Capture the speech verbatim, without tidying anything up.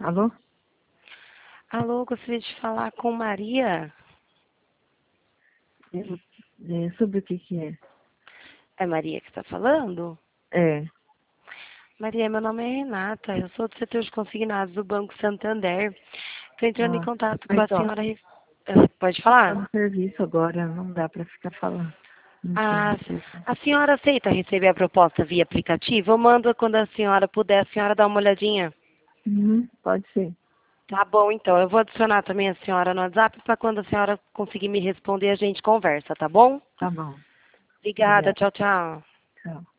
Alô? Alô, gostaria de falar com Maria. Eu- é, sobre o que que é? É Maria que está falando? É. Maria, meu nome é Renata, eu sou do setor de consignados do Banco Santander. Estou entrando em Ah, contato com mas a ó, senhora. Re- Eh, Pode tá falar? no serviço agora, não dá pra ficar falando. Não tem, Ah, desculpa. a senhora aceita receber a proposta via aplicativo? Eu mando quando a senhora puder, a senhora dá uma olhadinha. Uhum, pode ser. Tá bom, então. Eu vou adicionar também a senhora no WhatsApp para quando a senhora conseguir me responder, a gente conversa, tá bom? Tá bom. Obrigada, Obrigada. tchau, tchau. Tchau.